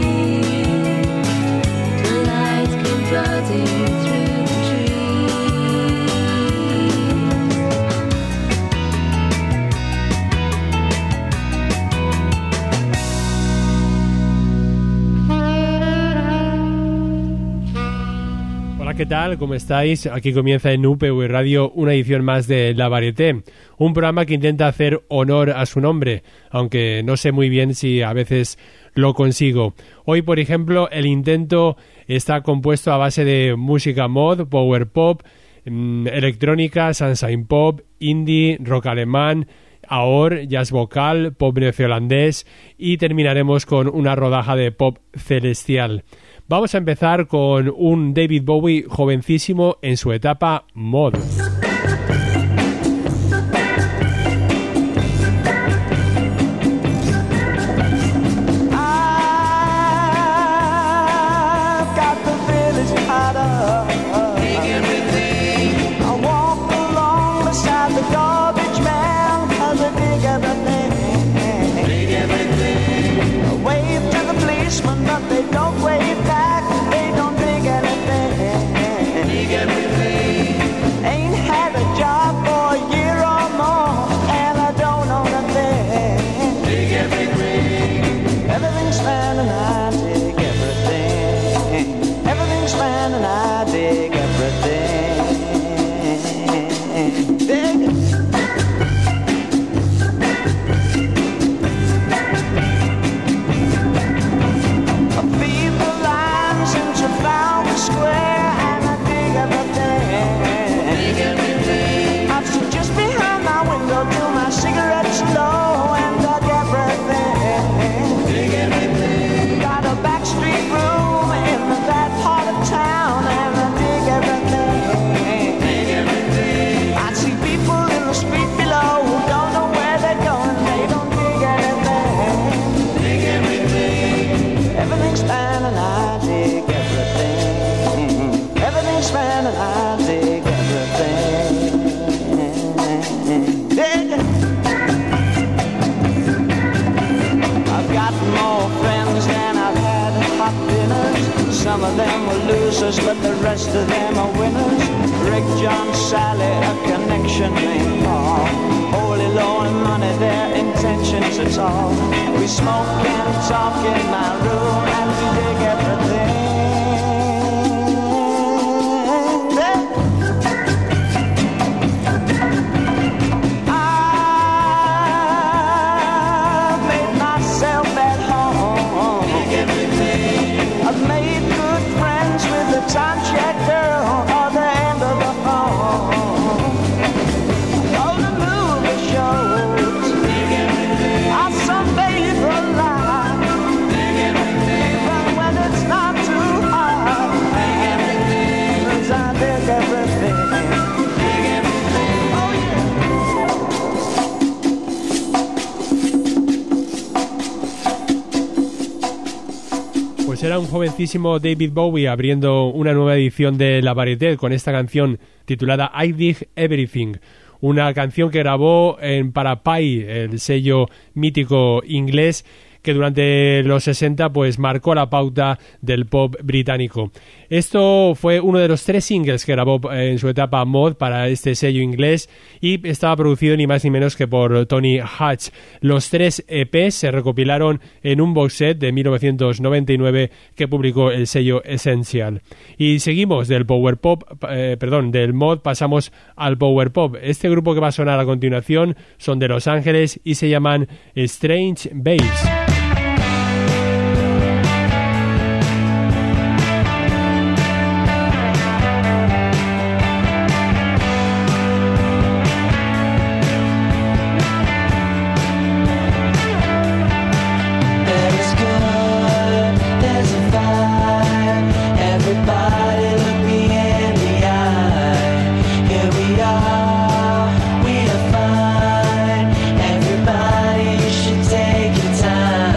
¿Qué tal? ¿Cómo estáis? Aquí comienza en UPV Radio una edición más de La Varieté, un programa que intenta hacer honor a su nombre, aunque no sé muy bien si a veces lo consigo. Hoy, por ejemplo, el intento está compuesto a base de música mod, power pop, electrónica, sunshine pop, indie, rock alemán, AOR, jazz vocal, pop neozelandés y terminaremos con una rodaja de pop celestial. Vamos a empezar con un David Bowie jovencísimo en su etapa mod. Some of them were losers, but the rest of them are winners. Rick, John, Sally, a connection named Paul. Holy Lord, money, their intentions, it's all. We smoke and talk in my room and we dig everything. I've made myself at home. Dig everything. I've made good friends with the time check girl or the end of the phone. All the movie shows. Dig everything. I sunbathe for life. Dig everything. Even when it's not too hard. Dig everything. 'Cause I dig everything. Dig everything. Oh yeah. Pues era un jovencísimo David Bowie abriendo una nueva edición de La Varieté con esta canción titulada I Dig Everything, una canción que grabó para Pi, el sello mítico inglés que durante los 60 pues marcó la pauta del pop británico. Esto fue uno de los 3 singles que grabó en su etapa mod para este sello inglés y estaba producido ni más ni menos que por Tony Hatch. Los 3 EPs se recopilaron en un box set de 1999 que publicó el sello Essential. Y seguimos del power pop, del mod pasamos al power pop. Este grupo que va a sonar a continuación son de Los Ángeles y se llaman Strange Babes. Everybody should take your time.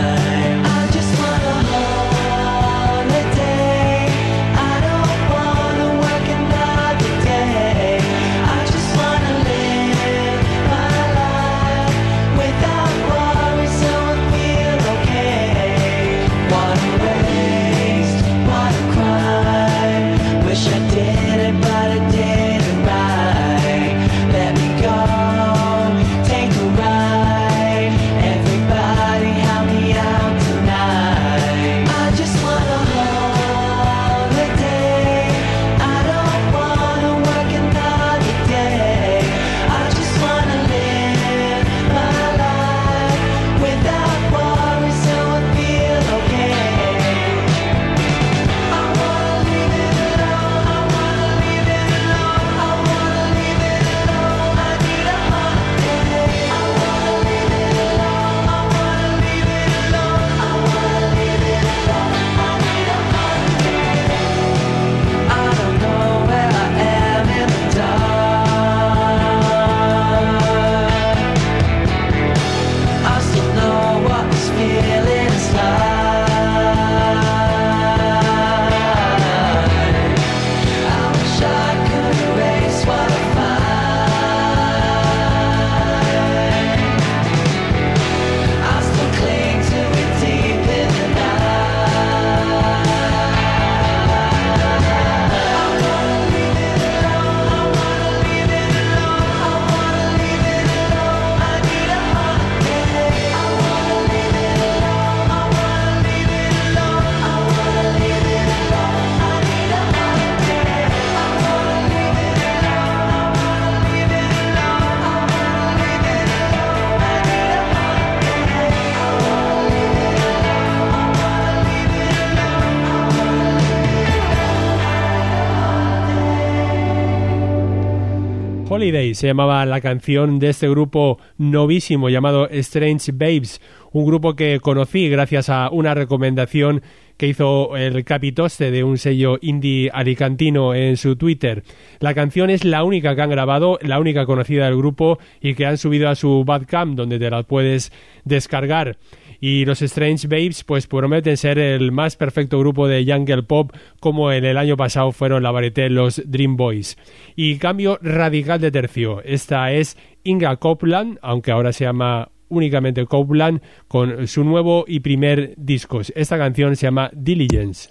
Holiday se llamaba la canción de este grupo novísimo llamado Strange Babes, un grupo que conocí gracias a una recomendación que hizo el capitoste de un sello indie alicantino en su Twitter. La canción es la única que han grabado, la única conocida del grupo y que han subido a su Bandcamp, donde te la puedes descargar. Y los Strange Babes pues prometen ser el más perfecto grupo de jungle pop, como en el año pasado fueron la varieté los Dream Boys. Y cambio radical de tercio. Esta es Inga Copeland, aunque ahora se llama únicamente Copeland, con su nuevo y primer disco. Esta canción se llama Diligence.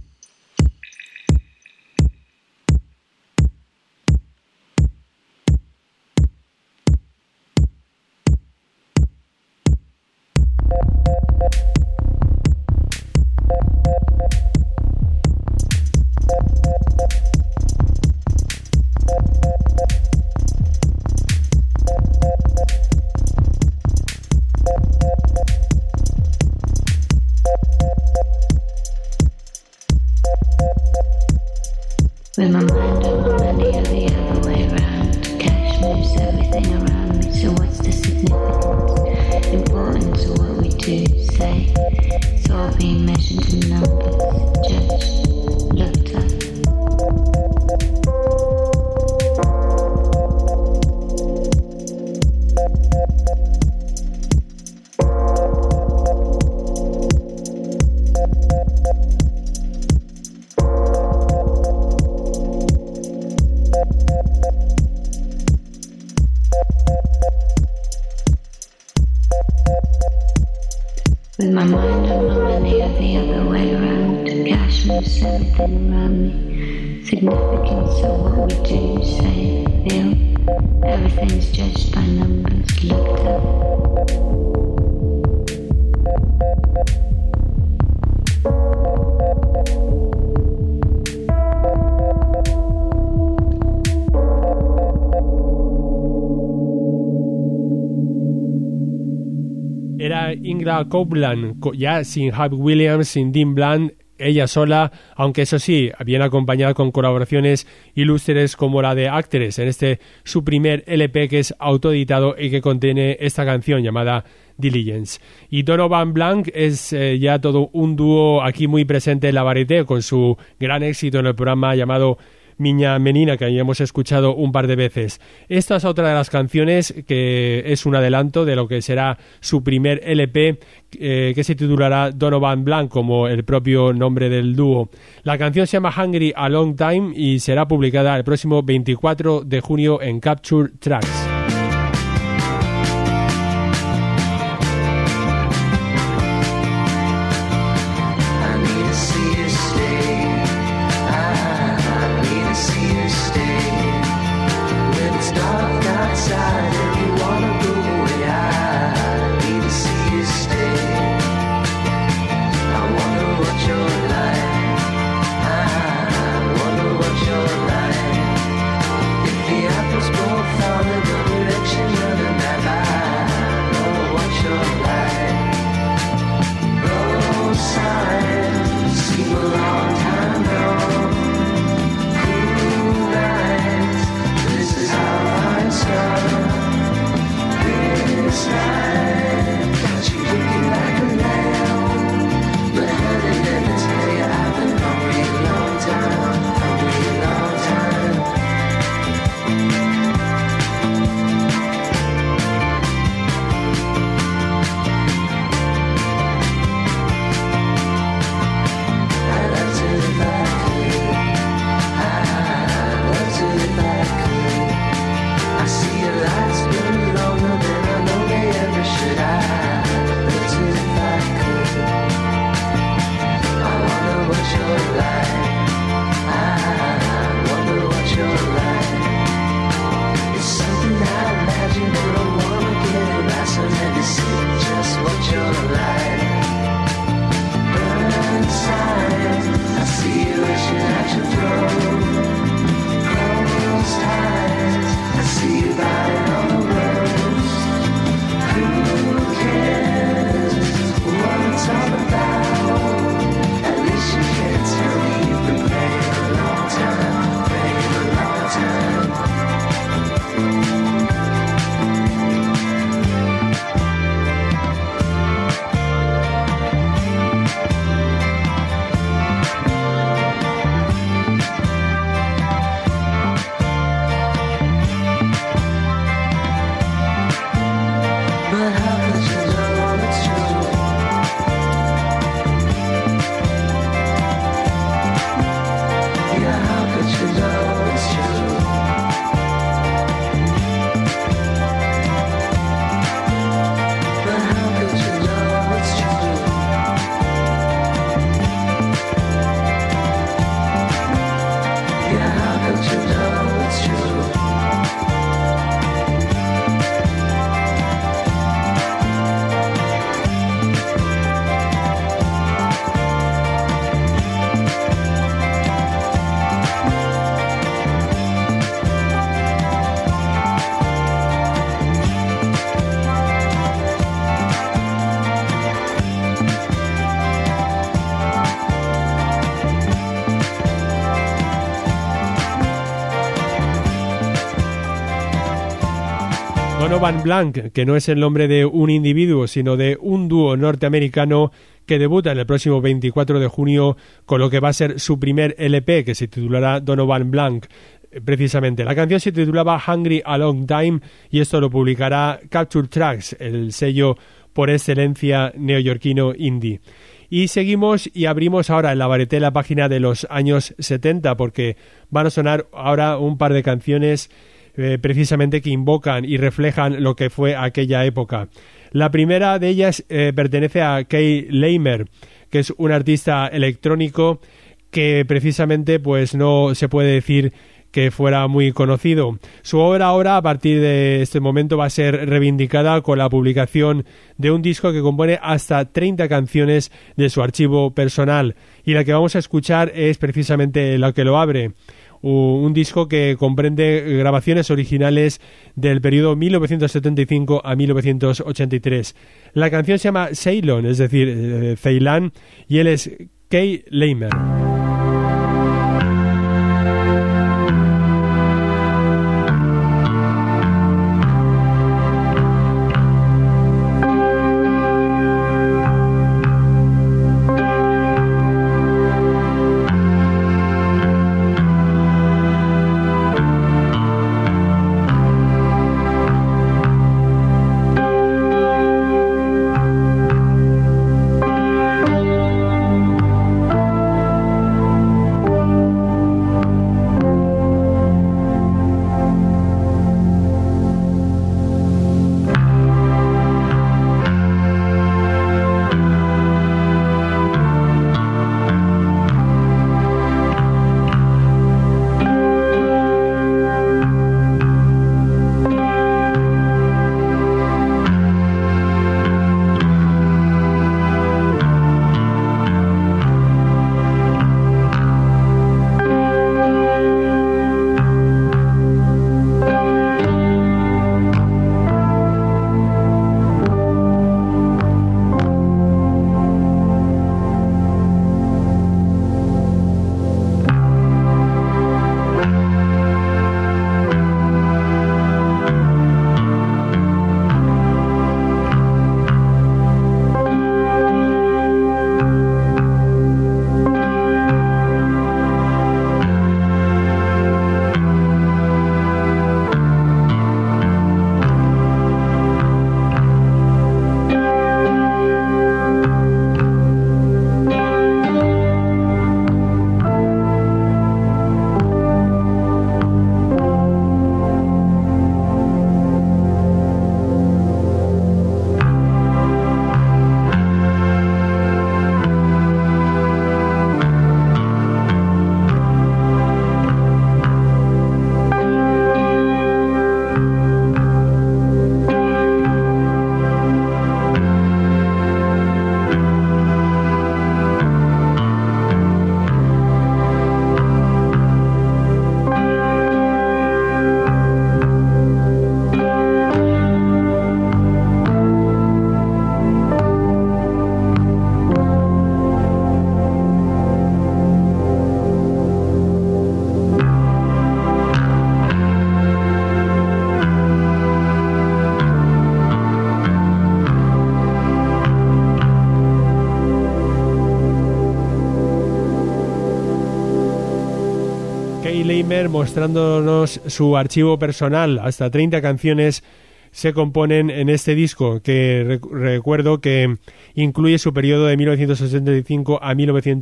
With my mind on my money or the other way around. Cash moves everything around me, so what's the significance? Importance of what we do, say. It's all being measured in numbers, judged, looked at. With my mind on my money or the other way around. Cash moves everything around me. Significance of what we do, say, feel. Everything's judged by numbers, looked at. Era Inga Copeland, ya sin Hub Williams, sin Dean Bland, ella sola, aunque eso sí, bien acompañada con colaboraciones ilustres como la de Actress, en este su primer LP que es autoeditado y que contiene esta canción llamada Diligence. Y Donovan Blanc es ya todo un dúo aquí muy presente en la varieté, con su gran éxito en el programa llamado Miña Menina, que hemos escuchado un par de veces. Esta es otra de las canciones que es un adelanto de lo que será su primer LP, que se titulará Donovan Blanc, como el propio nombre del dúo. La canción se llama Hungry a Long Time y será publicada el próximo 24 de junio en Capture Tracks. Both on the Donovan Blanc, que no es el nombre de un individuo, sino de un dúo norteamericano que debuta en el próximo 24 de junio con lo que va a ser su primer LP, que se titulará Donovan Blanc. Precisamente, la canción se titulaba Hungry a Long Time y esto lo publicará Capture Tracks, el sello por excelencia neoyorquino indie. Y seguimos y abrimos ahora en la Varieté la página de los años 70 porque van a sonar ahora un par de canciones precisamente que invocan y reflejan lo que fue aquella época. La primera de ellas pertenece a Kay Leimer, que es un artista electrónico que precisamente pues no se puede decir que fuera muy conocido. Su obra ahora, a partir de este momento, va a ser reivindicada con la publicación de un disco que compone hasta 30 canciones de su archivo personal. Y la que vamos a escuchar es precisamente la que lo abre. Un disco que comprende grabaciones originales del periodo 1975 a 1983. La canción se llama Ceylon, es decir, Ceilán, y él es Kay Leimer. Mostrándonos su archivo personal. Hasta 30 canciones se componen en este disco que recuerdo que incluye su periodo de 1965 a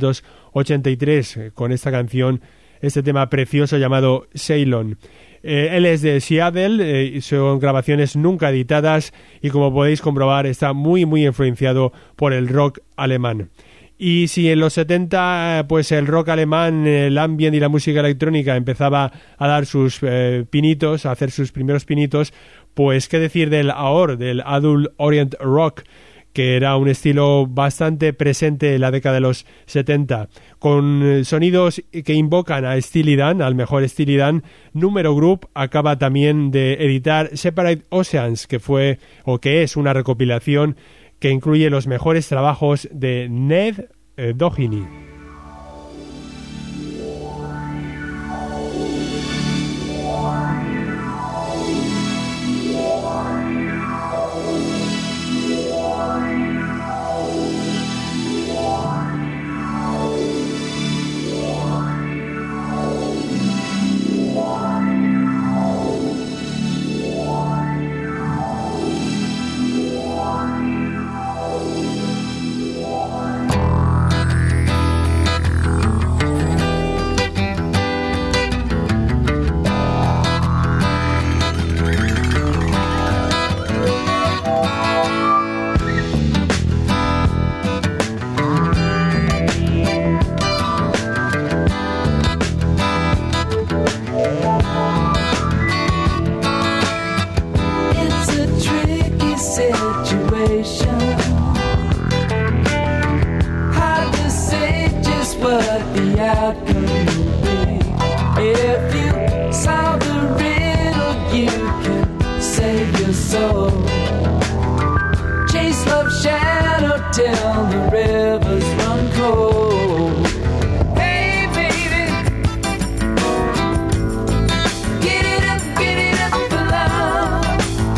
1983 con esta canción, este tema precioso llamado Ceylon. Él es de Seattle, son grabaciones nunca editadas y como podéis comprobar está muy influenciado por el rock alemán. Y si en los 70 pues el rock alemán, el ambient y la música electrónica empezaba a dar sus pinitos, a hacer sus primeros pinitos, pues qué decir del AOR, del Adult Orient Rock, que era un estilo bastante presente en la década de los 70, con sonidos que invocan a Steely Dan, al mejor Steely Dan. Número Group acaba también de editar Separate Oceans, que fue o que es una recopilación que incluye los mejores trabajos de Ned Doheny. what the outcome will be. If you solve the riddle, you can save your soul. Chase love's shadow till the rivers run cold. Hey baby, get it up for love.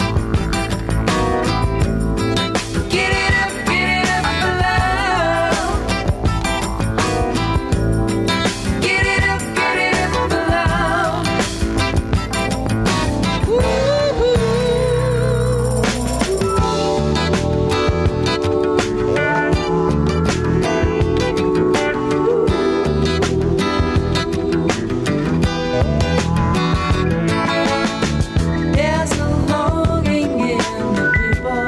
Get it up for love. Get it up for love. Woo-hoo. There's a longing in the people.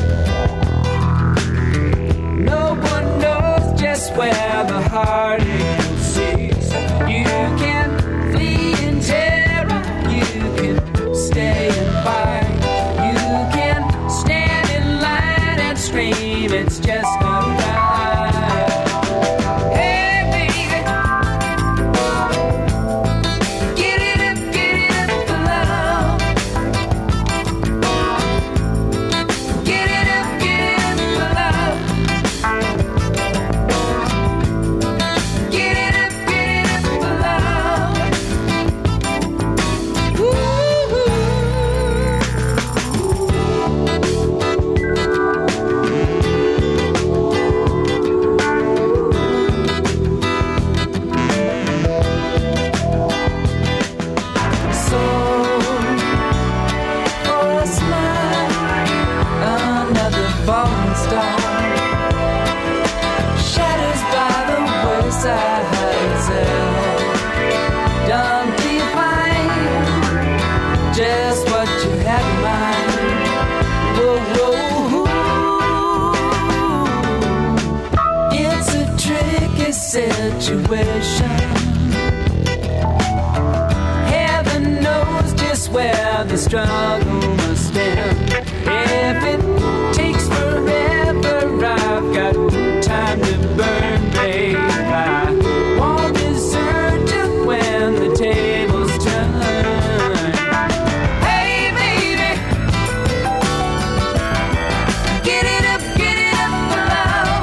No one knows just where the heartache sees. You can flee in terror, you can stay and fight. You can stand in line and scream, it's just not right. Hey baby, get it up for love. Get it up for love. Get it up for love. Woo-hoo. So, for a smile, another falling star shatters by the wayside. Don't define just what you had in mind. Whoa, whoa. It's a tricky situation. Heaven knows just where the struggle must end. If it takes forever, I've got time to burn, babe. I won't desert you when the tables turn. Hey, baby, get it up for love.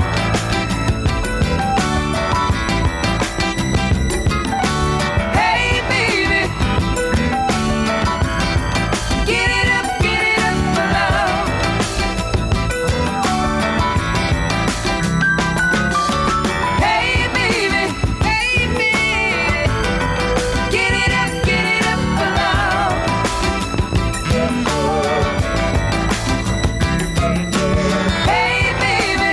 Hey, baby, get it up for love. Hey baby, get it up for love. Hey baby,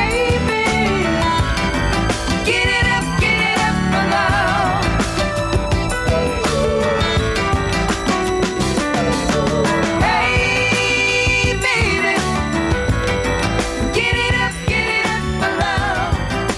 get it up for love. Hey baby, get it up for love.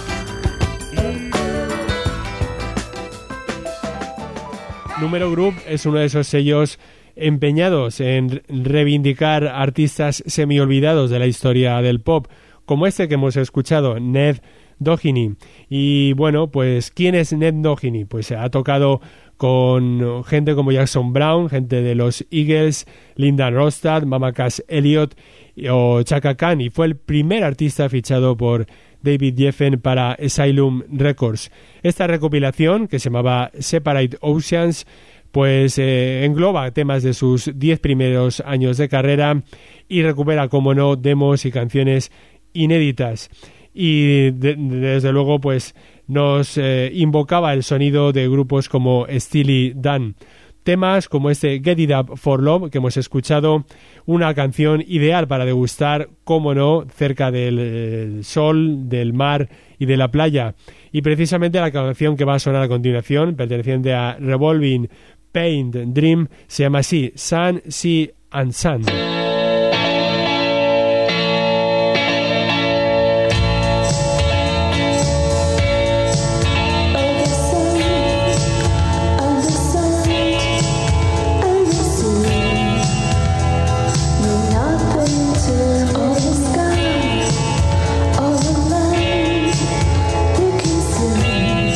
Número Group es uno de esos sellos empeñados en reivindicar artistas semi-olvidados de la historia del pop, como este que hemos escuchado, Ned Doheny. Y bueno, pues ¿quién es Ned Doheny? Pues ha tocado con gente como Jackson Browne, gente de los Eagles, Linda Ronstadt, Mama Cass Elliot o Chaka Khan, y fue el primer artista fichado por David Geffen para Asylum Records. Esta recopilación, que se llamaba Separate Oceans, pues engloba temas de sus 10 primeros años de carrera y recupera, como no, demos y canciones inéditas. Y desde luego pues nos invocaba el sonido de grupos como Steely Dan. Temas como este Get It Up for Love que hemos escuchado, una canción ideal para degustar, como no, cerca del sol, del mar y de la playa. Y precisamente la canción que va a sonar a continuación, perteneciente a Revolving Paint Dream, se llama así, Sun, Sea and Sun. All the land you can see.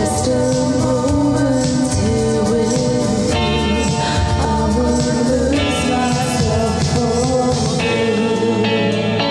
just a moment here with you. I would lose myself for you.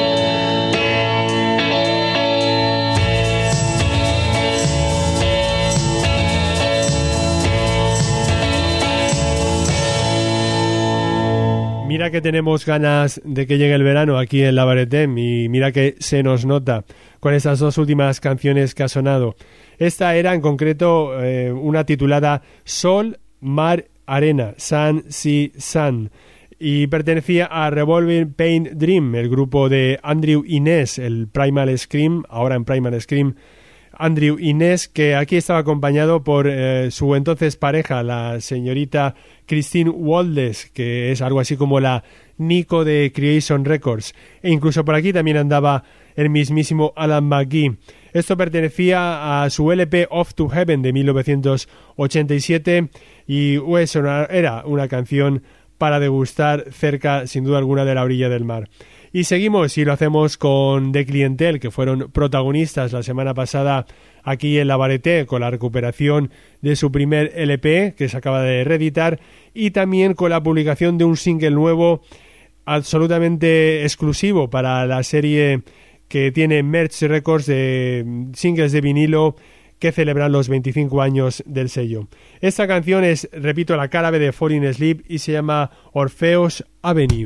Mira que tenemos ganas de que llegue el verano aquí en La Baretem y mira que se nos nota con estas dos últimas canciones que ha sonado. Esta era en concreto una titulada Sol, Mar, Arena, Sun, Sea, Sun, y pertenecía a Revolving Pain Dream, el grupo de Andrew Innes, el Primal Scream, ahora en Primal Scream, Andrew Innes, que aquí estaba acompañado por su entonces pareja, la señorita Christine Waldes, que es algo así como la Nico de Creation Records, e incluso por aquí también andaba el mismísimo Alan McGee. Esto pertenecía a su LP Off to Heaven de 1987 y era una canción para degustar cerca, sin duda alguna, de la orilla del mar. Y seguimos y lo hacemos con The Clientele, que fueron protagonistas la semana pasada aquí en La Varieté con la recuperación de su primer LP que se acaba de reeditar y también con la publicación de un single nuevo absolutamente exclusivo para la serie que tiene Merch Records de singles de vinilo que celebran los 25 años del sello. Esta canción es, repito, la cara B de Falling Asleep y se llama Orpheus Avenue.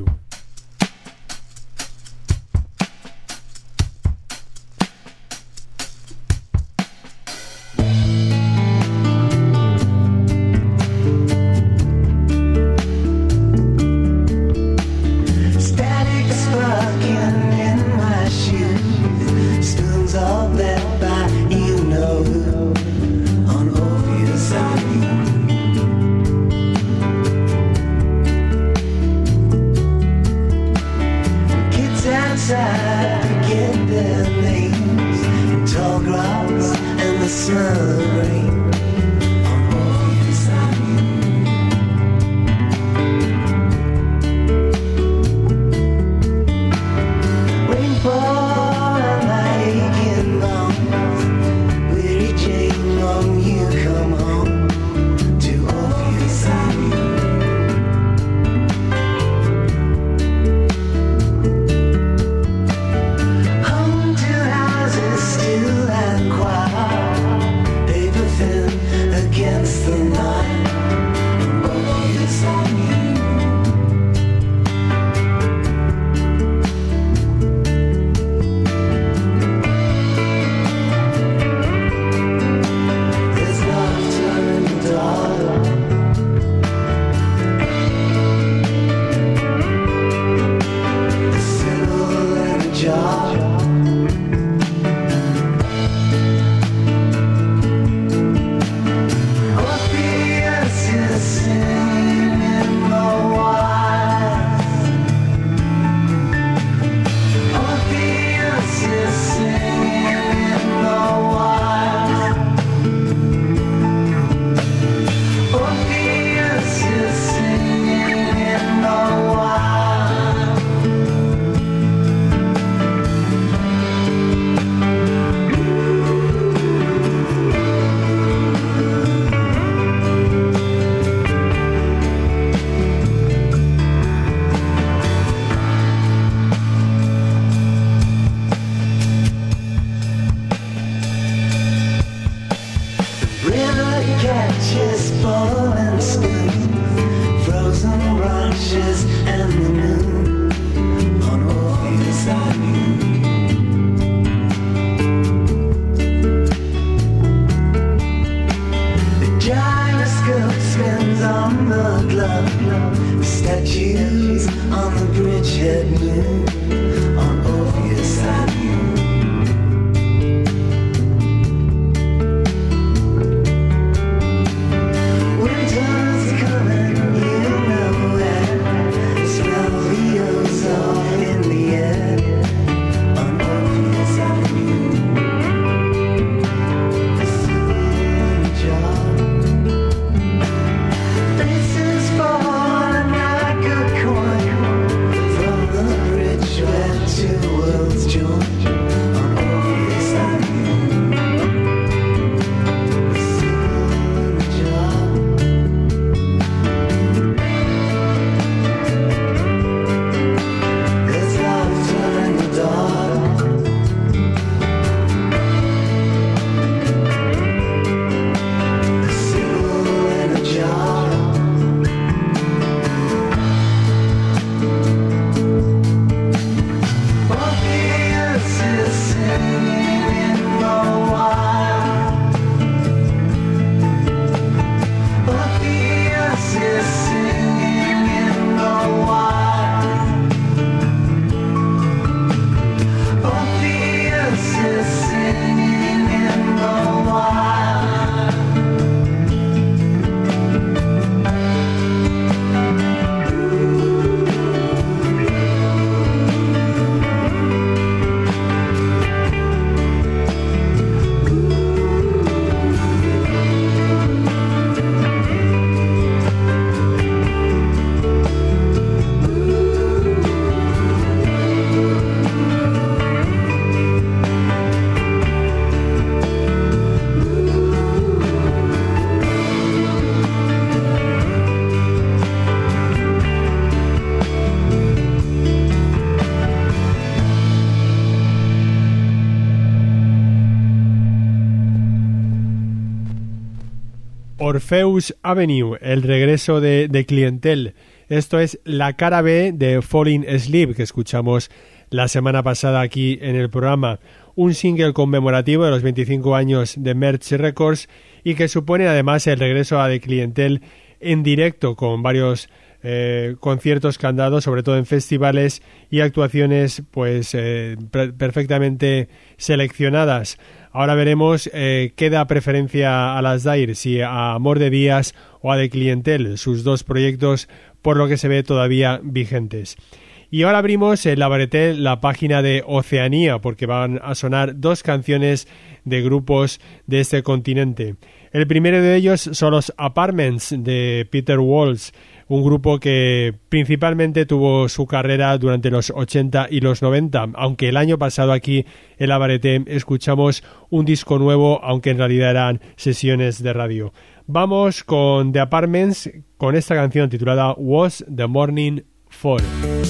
Orpheus Avenue, el regreso de Clientele. Esto es la cara B de Falling Asleep, que escuchamos la semana pasada aquí en el programa. Un single conmemorativo de los 25 años de Merge Records y que supone además el regreso a The Clientele en directo con varios conciertos que han dado, sobre todo en festivales y actuaciones pues perfectamente seleccionadas. Ahora veremos qué da preferencia a las Dire, si a Amor de Días o a The Clientele, sus dos proyectos por lo que se ve todavía vigentes. Y ahora abrimos en la Varieté la página de Oceanía, porque van a sonar dos canciones de grupos de este continente. El primero de ellos son los Apartments de Peter Walsh, un grupo que principalmente tuvo su carrera durante los 80 y los 90, aunque el año pasado aquí en la Varieté escuchamos un disco nuevo, aunque en realidad eran sesiones de radio. Vamos con The Apartments, con esta canción titulada Was the Morning For.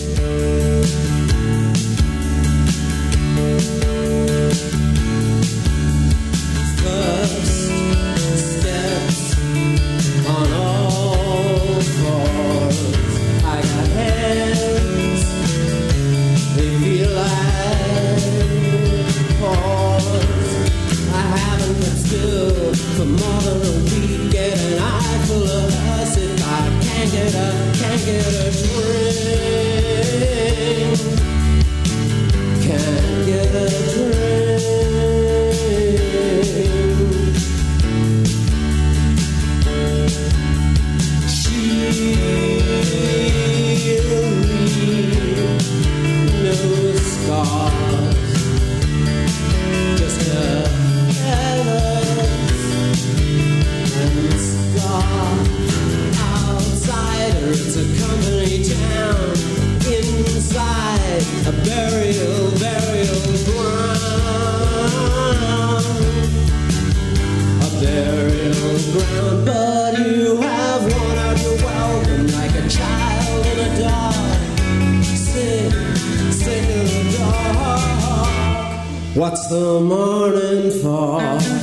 What's the morning for?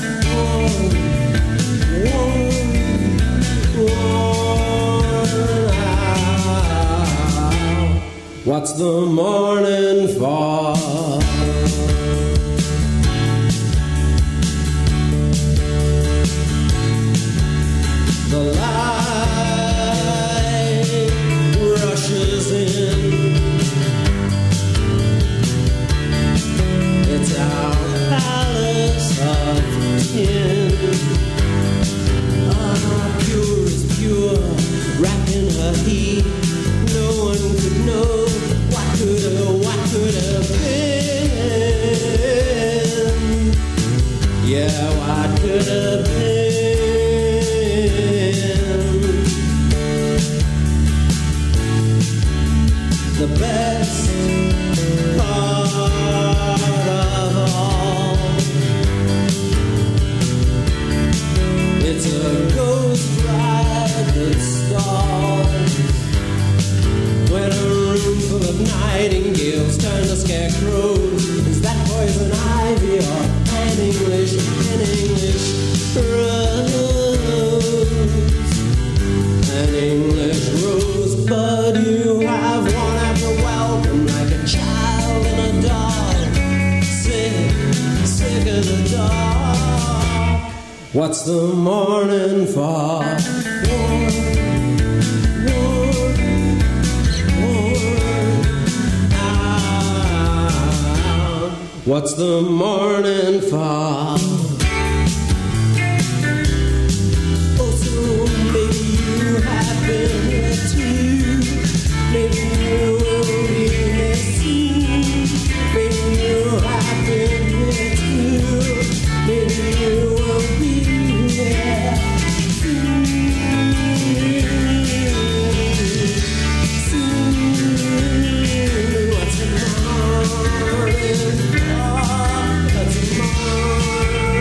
What's the morning for? The light rushes in. It's our palace of tin. Pure as pure, wrapped in her heat. No one could know what could have been. Yeah, what could have been. The best part of all, it's a ghost ride that stalls. When a room full of nightingales turn to scarecrows, is that poison ivy or an English rose? An English rosebud you have worn out your welcome like a child in a dog. Sick of the dark. What's the morning for? What's the morning for? Oh, so maybe you have been here too. Maybe you will be here soon. Maybe you have been here too. Maybe you will be here soon. What's the morning?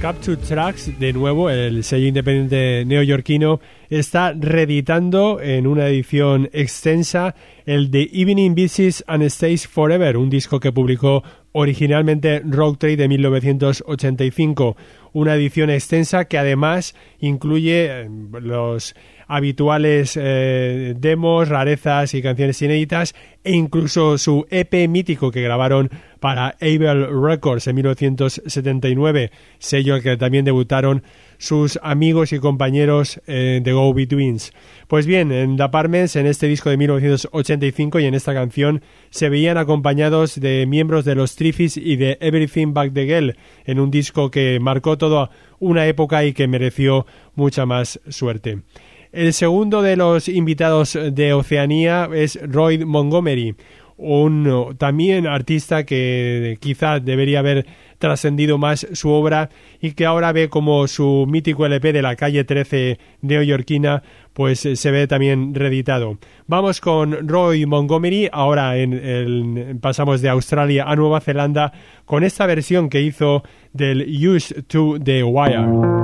Capture Tracks, de nuevo, el sello independiente neoyorquino, está reeditando en una edición extensa el The Evening Visits and Stays Forever, un disco que publicó originalmente Rock Trade de 1985, una edición extensa que además incluye los habituales demos, rarezas y canciones inéditas, e incluso su EP mítico que grabaron para Able Records en 1979, sello al que también debutaron sus amigos y compañeros de Go-Betweens. Pues bien, en The Apartments, en este disco de 1985 y en esta canción, se veían acompañados de miembros de los Triffids y de Everything But the Girl, en un disco que marcó toda una época y que mereció mucha más suerte. El segundo de los invitados de Oceanía es Roy Montgomery, un también artista que quizá debería haber trascendido más su obra y que ahora ve como su mítico LP de la calle 13 neoyorquina pues se ve también reeditado. Vamos con Roy Montgomery, ahora pasamos de Australia a Nueva Zelanda con esta versión que hizo del Used to The Wire.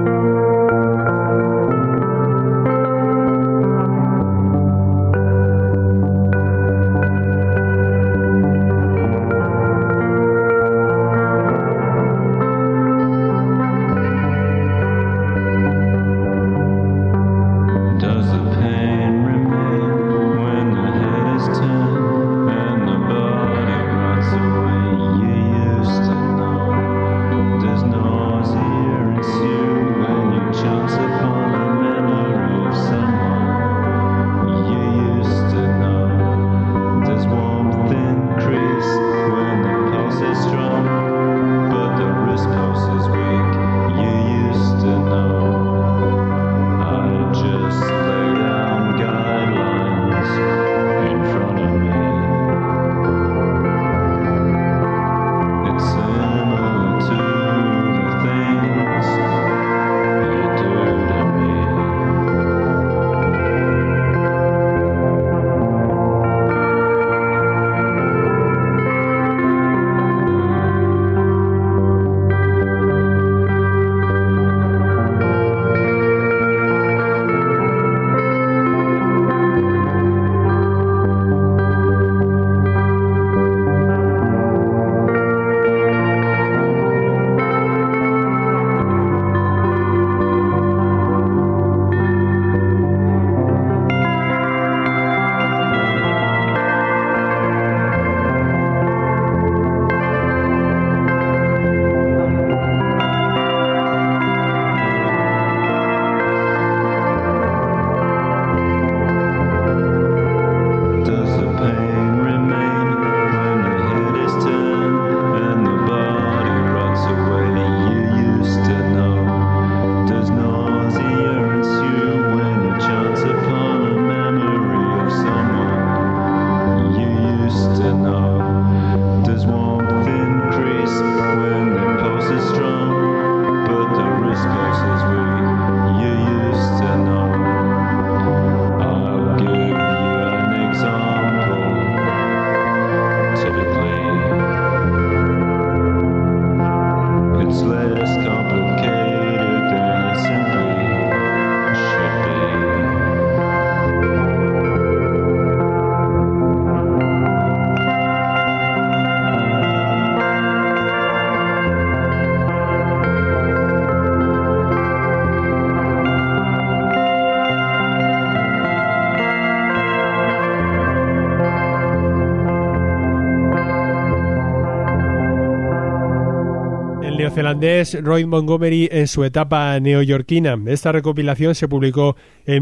neozelandés Roy Montgomery en su etapa neoyorquina. Esta recopilación se publicó en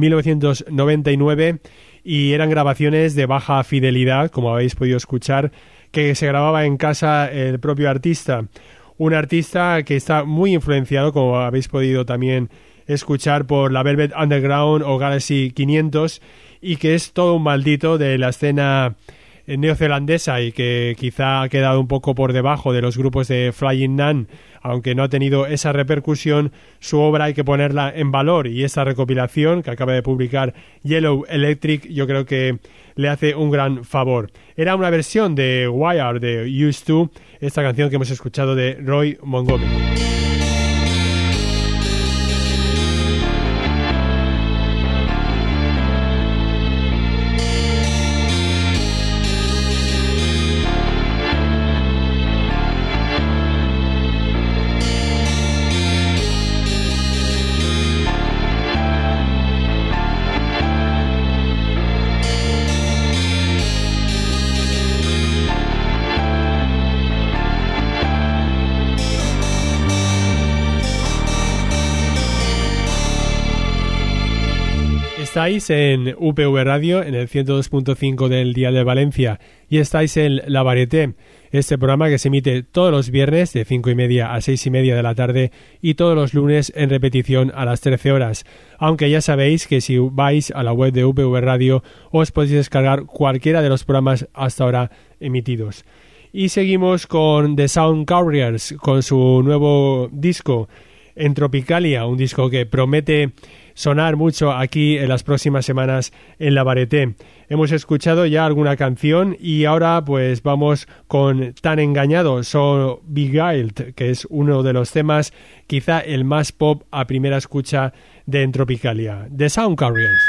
1999 y eran grabaciones de baja fidelidad, como habéis podido escuchar, que se grababa en casa el propio artista. Un artista que está muy influenciado, como habéis podido también escuchar, por la Velvet Underground o Galaxy 500, y que es todo un maldito de la escena neozelandesa y que quizá ha quedado un poco por debajo de los grupos de Flying Nun, aunque no ha tenido esa repercusión. Su obra hay que ponerla en valor, y esta recopilación que acaba de publicar Yellow Electric yo creo que le hace un gran favor. Era una versión de Wire, de Used to, esta canción que hemos escuchado de Roy Montgomery. Estáis en UPV Radio, en el 102.5 del dial de Valencia, y estáis en La Varieté, este programa que se emite todos los viernes de 5:30 a 6:30 de la tarde y todos los lunes en repetición a las 13 horas. Aunque ya sabéis que si vais a la web de UPV Radio os podéis descargar cualquiera de los programas hasta ahora emitidos. Y seguimos con The Sound Carriers, con su nuevo disco En Tropicalia, un disco que promete sonar mucho aquí en las próximas semanas en La Varieté. Hemos escuchado ya alguna canción y ahora pues vamos con Tan Engañado, So Beguiled, que es uno de los temas, quizá el más pop a primera escucha de En Tropicalia. The Sound Carriers.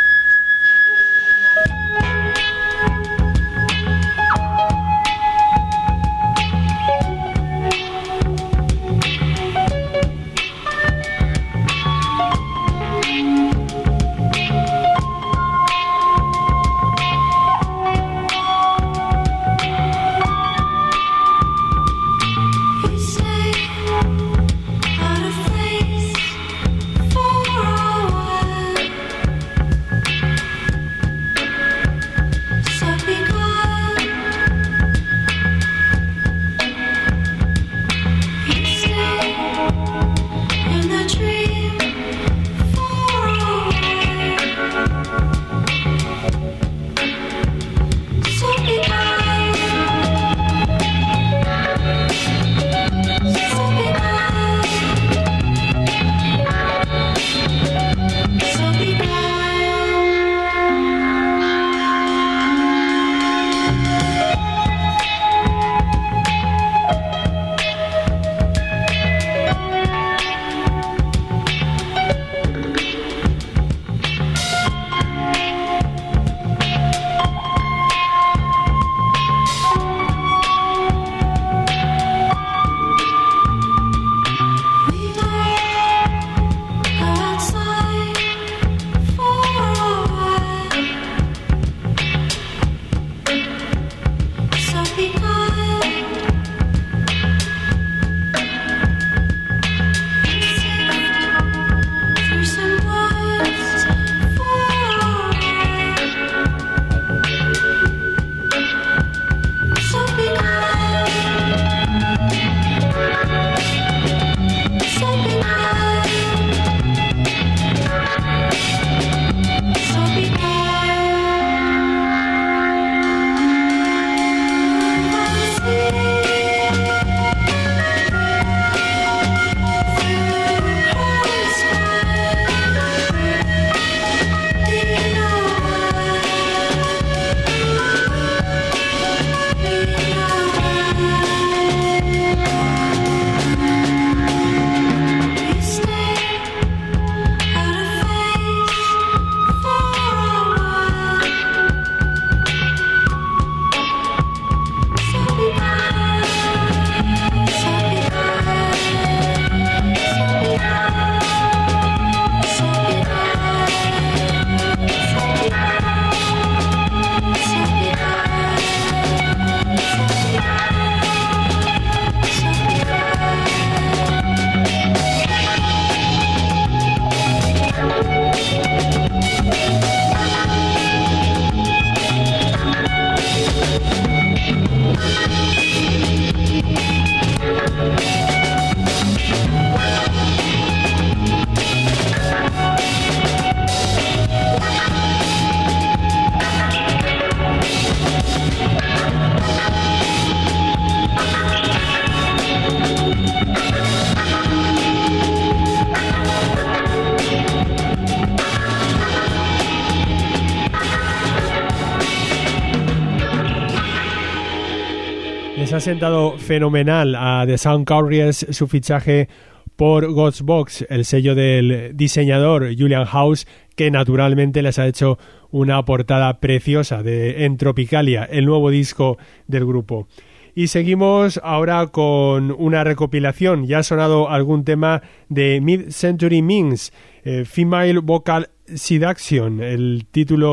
Les ha sentado fenomenal a The Sound Carriers su fichaje por Ghostbox, el sello del diseñador Julian House, que naturalmente les ha hecho una portada preciosa de En Tropicalia, el nuevo disco del grupo. Y seguimos ahora con una recopilación. Ya ha sonado algún tema de Mid-Century Minx, Female Vocal Seduction, el título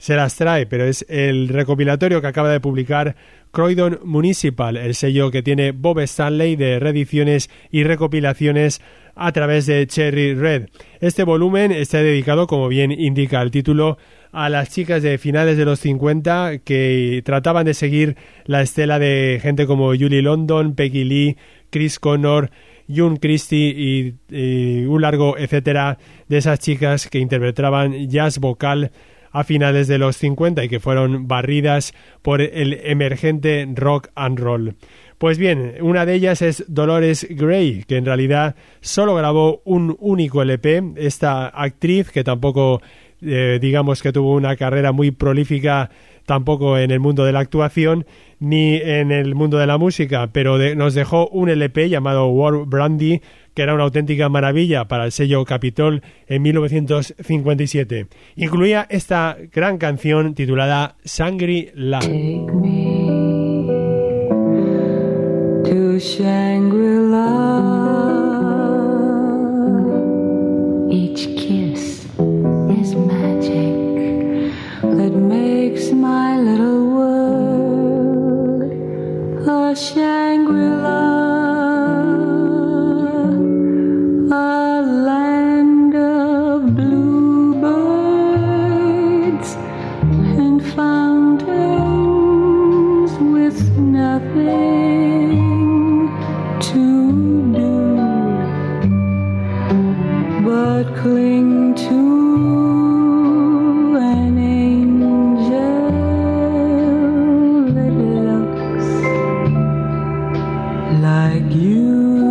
se las trae, pero es el recopilatorio que acaba de publicar Croydon Municipal, el sello que tiene Bob Stanley de reediciones y recopilaciones a través de Cherry Red. Este volumen está dedicado, como bien indica el título, a las chicas de finales de los 50 que trataban de seguir la estela de gente como Julie London, Peggy Lee, Chris Connor, June Christie y un largo etcétera de esas chicas que interpretaban jazz vocal a finales de los 50 y que fueron barridas por el emergente rock and roll. Pues bien, una de ellas es Dolores Gray, que en realidad solo grabó un único LP. Esta actriz, que tampoco digamos que tuvo una carrera muy prolífica tampoco en el mundo de la actuación ni en el mundo de la música, pero nos dejó un LP llamado War Brandy, que era una auténtica maravilla para el sello Capitol en 1957. Incluía esta gran canción titulada Shangri-La. Take me to Shangri-La. Each kiss is magic that makes my little world a Shangri-La, a land of bluebirds and fountains with nothing to do but cling to an angel that looks like you.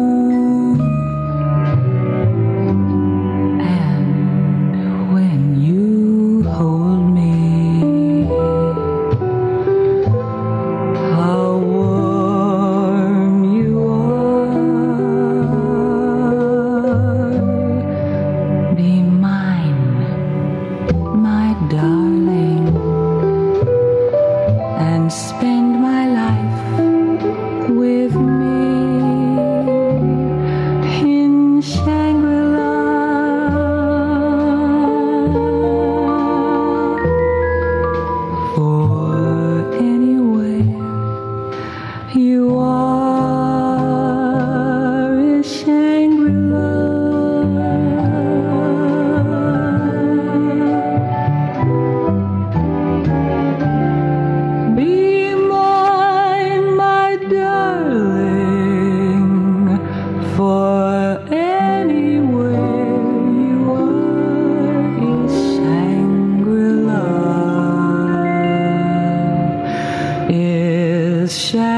And when you hold me, how warm you are. Be mine, my darling, and spend my life with me in Shangri-La. For anywhere you are is Shangri-La. Be mine, my darling, for anywhere you are is Shangri-La. Is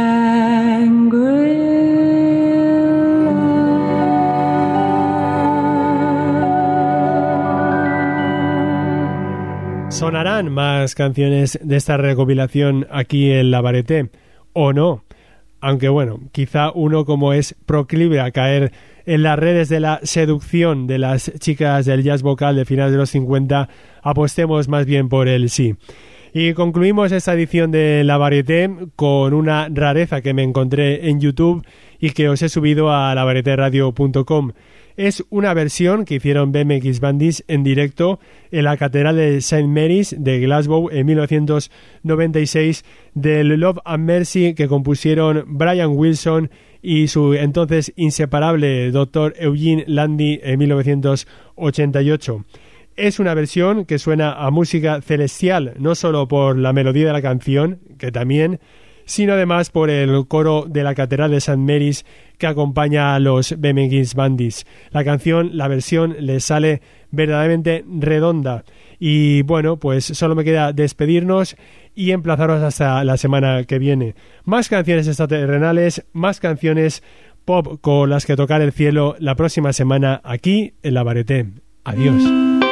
Shangri-La. Sonarán más canciones de esta recopilación aquí en La Varieté, o no, aunque bueno, quizá uno como es proclive a caer en las redes de la seducción de las chicas del jazz vocal de finales de los 50, apostemos más bien por el sí. Y concluimos esta edición de La Varieté con una rareza que me encontré en YouTube y que os he subido a lavarietéradio.com. Es una versión que hicieron BMX Bandits en directo en la Catedral de St. Mary's de Glasgow en 1996 del Love and Mercy que compusieron Brian Wilson y su entonces inseparable Dr. Eugene Landy en 1988. Es una versión que suena a música celestial, no solo por la melodía de la canción, que también, sino además por el coro de la Catedral de St. Mary's que acompaña a los BMX Bandits. La versión les sale verdaderamente redonda. Y bueno, pues solo me queda despedirnos y emplazaros hasta la semana que viene. Más canciones extraterrenales, más canciones pop con las que tocar el cielo la próxima semana aquí en La Varieté. Adiós.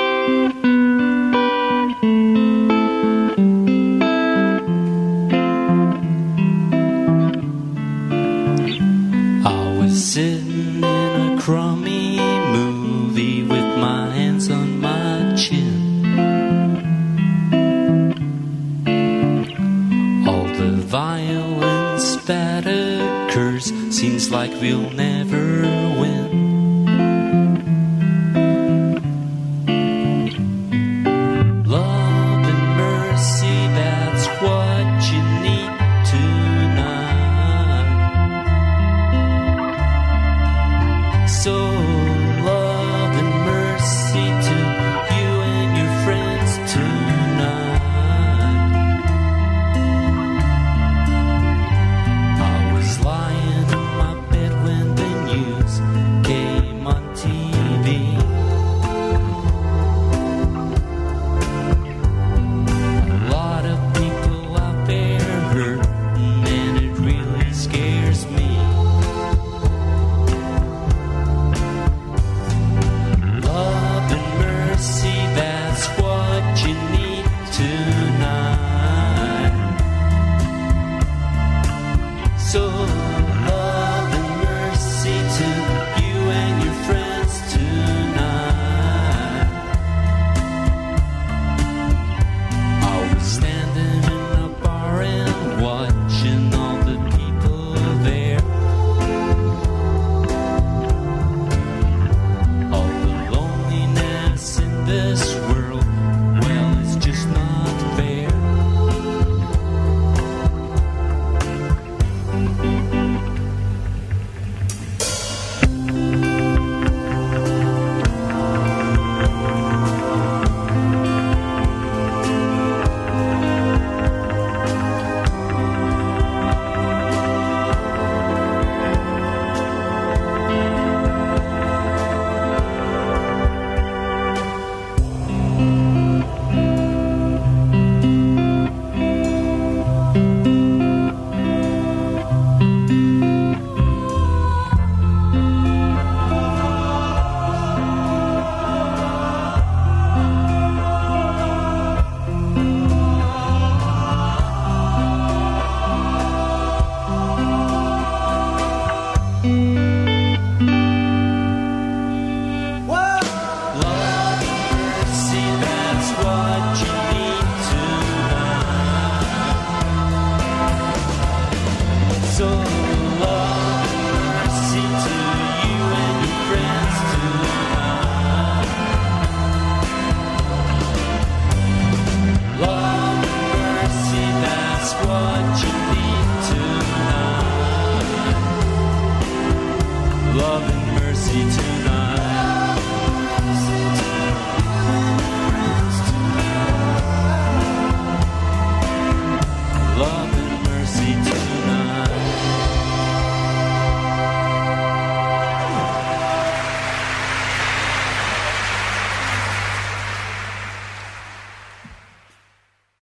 Sitting in a crummy movie with my hands on my chin. All the violence that occurs seems like we'll never win. Love and mercy love and mercy to